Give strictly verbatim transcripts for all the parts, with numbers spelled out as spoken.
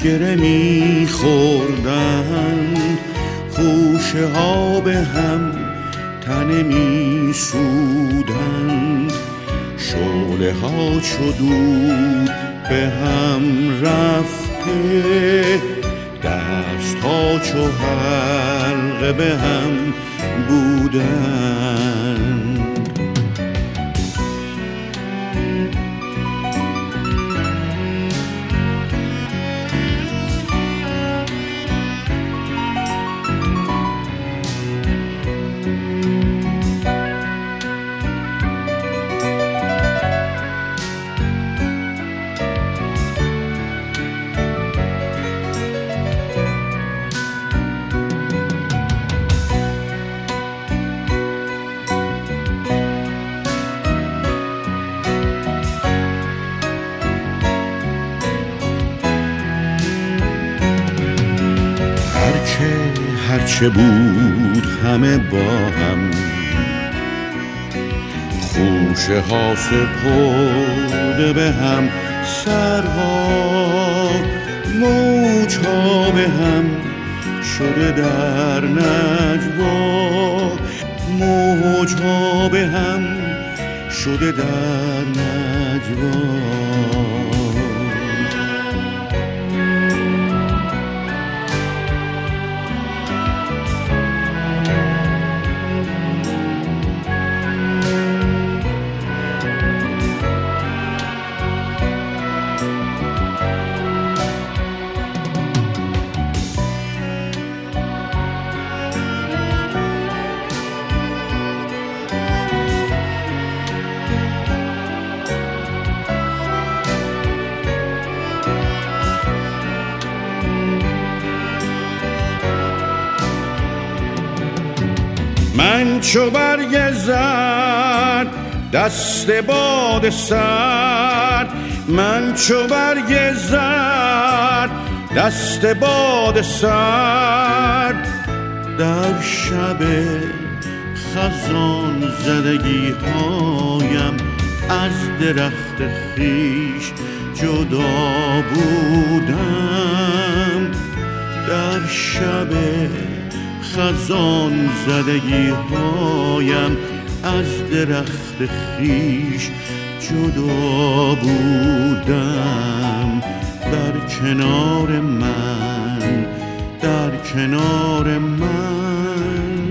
گره می خوردند، خوشه ها به هم تنه می سودند، شعله ها چو دود به هم رفته، دست ها چو حلقه به هم بودند. هرچه بود همه با هم، خوشه ها سپرده به هم، سرها موج ها به هم شده در نجوا، موج ها به هم شده در نجوا. من چو برگ زرد دست باد سرد، من چو برگ زرد دست باد سرد، در شب خزان زدگی هایم از درخت خویش جدا بودم، در شب خزان زدگی هایم از درخت خویش جدا بودم. در کنار من، در کنار من،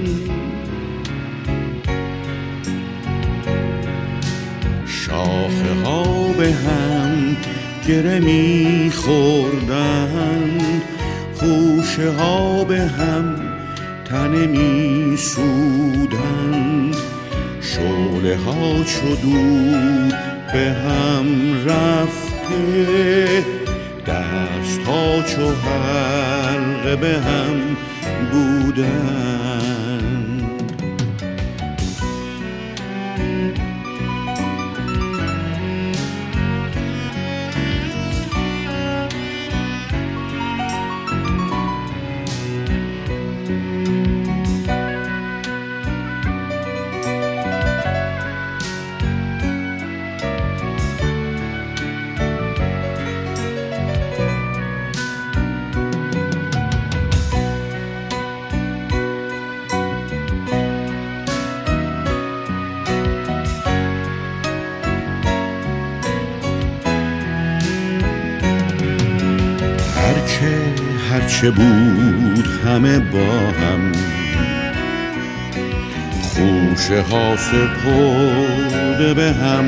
شاخه ها به هم گره می خوردند، خوشه ها به هم تنه می سودند، شعله ها چو دود به هم رفته، دست ها چو حلقه به هم بودند. هرچه بود همه با هم، خوشه ها سپرده به هم،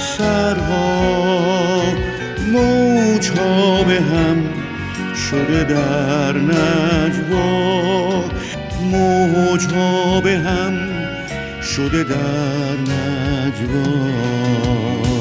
سرها موج ها به هم شده در نجوا، موج ها به هم شده در نجوا.